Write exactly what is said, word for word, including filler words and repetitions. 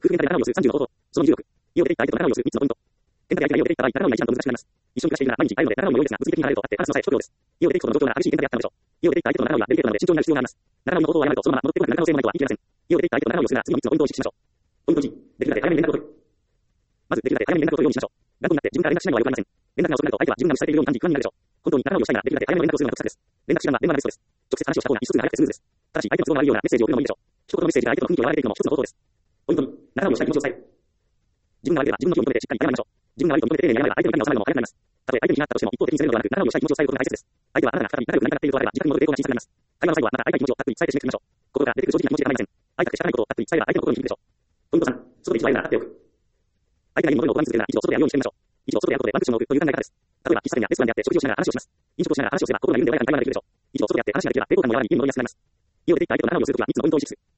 夫婦喧嘩で仲直りをするさんじゅうの方法。そのにじゅうろく。家を出て行った相手と仲直りをするみっつのポイント。喧嘩で相手が家を出て行った場合、仲直りが一段と難しくなります。一緒に暮らしているなら毎日会えるので仲直りも良いですが、物理的に離れるとあって話すのさえ不可能です。家を出て行くことの状況なら激しい喧嘩であったのでしょう。家を出て行った相手との仲直りはデリケートなので慎重になる必要があります。仲直りの方法を誤るとそのまま戻ってこなくなる可能性もないとは言い切れません。家を出て行った相手と仲直りをするなら次のみっつのポイントを意識しましょう。ポイントいち、できるだけ早めに連絡を取る。まずできるだけ早めに連絡を取るようにしましょう。頑固になって自分から連絡しないのは良くありません。連絡が遅くなると相手は自分が無視されているように感じ不安になるでしょう。本当に仲直りをしたいならできるだけ早めに連絡をするのが得策です。連絡手段は電話がベストです。直接話をした方が一つが早くてスムーズです。ただし相手の都合が悪いようなメッセージを送るのもいいでしょう。一言のメッセージが相手の雰囲気を和らげていくのも一つの方法です。ポイントに、仲直りをしたい気持ちを伝える。自分が悪ければ自分の気を認めてしっかり謝りましょう。自分が悪いと認めて丁寧に謝れば相手の痛みが収まるのも早くなります。たとえ相手に気があったとしても一方的に責めるのではなく、仲直りをしたい気持ちを伝えることが大切です。相手はあなたが再び仲良くなりたくなっているとあれば自覚に戻る抵抗が小さくなります。会話の最後はまた相手の気持ちをたっぷり伝えて締めくくりましょう。心から出てくる正直な気持ちで構いません。相手が仕方ないことをたっぷり伝えれば相手の心に響くでしょう。ポイントさん、外で一度会えるなら会っておく。相手が家に戻るのを拒み続けるなら一度外で会うようにしてみましょう。一度外で会うことでワンクッションを置くという考え方です。例えば喫茶店やレストランであって食事をしながら話をします。飲食をしながら話をすれば心が緩んで穏やかに会話ができるでしょう。一度外で会って話ができれば抵抗感も和らぎ家に戻りやすくなります。家を出て行った相手と仲直りをするときはみっつのポイントを意識する。